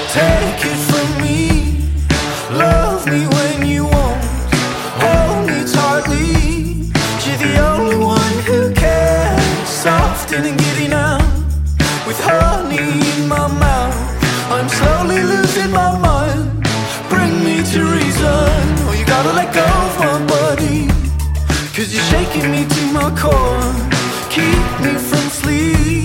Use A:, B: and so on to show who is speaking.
A: Take it from me, love me when you won't, hold me tightly. You're the only one who cares, soft and giddy now. With honey in my mouth, I'm slowly losing my mind. Bring me to reason, or you gotta let go of my body. 'Cause you're shaking me to my core, keep me from sleep.